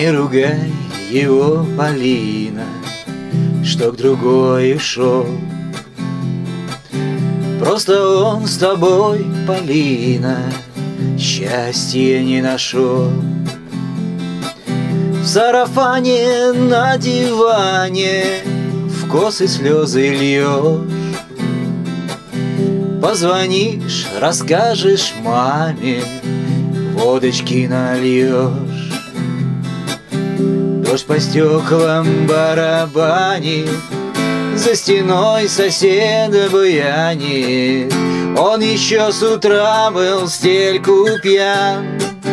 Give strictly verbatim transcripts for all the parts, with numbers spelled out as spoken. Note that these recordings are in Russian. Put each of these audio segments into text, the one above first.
Не ругай его, Полина, что к другой ушел. Просто он с тобой, Полина, счастья не нашел. В сарафане на диване в косы слезы льешь. Позвонишь, расскажешь маме, водочки нальешь. Дождь по стеклам барабанит, за стеной соседа буянит. Он еще с утра был в стельку пьян.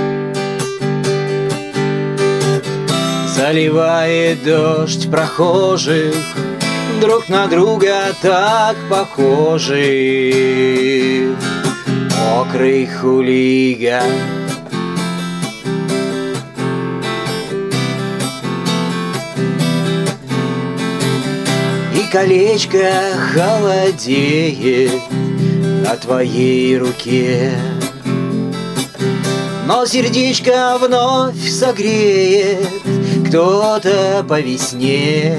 Заливает дождь прохожих, друг на друга так похожи. Мокрый хулиган. И колечко холодеет на твоей руке, но сердечко вновь согреет кто-то по весне.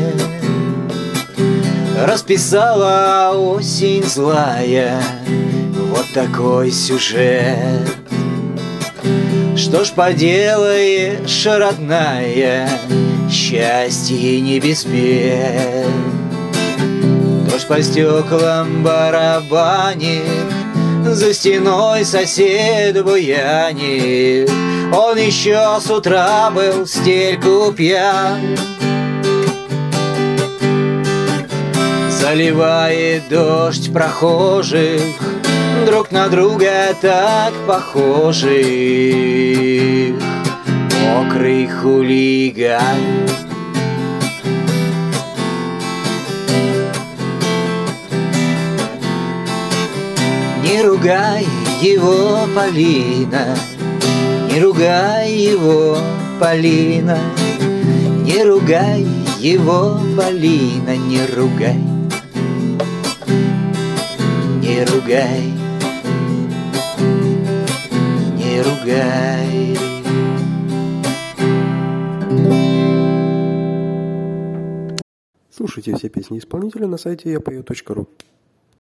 Расписала осень злая вот такой сюжет. Что ж поделаешь, родная, счастье не без бед. Дождь по стеклам барабанит, за стеной сосед буянит. Он еще с утра был в стельку пьян. Заливает дождь прохожих, друг на друга так похожих. Мокрый хулиган. Не ругай его, Полина, не ругай его, Полина, не ругай его, Полина, не ругай, не ругай, не ругай. Слушайте все песни исполнителя на сайте я пою точка ру.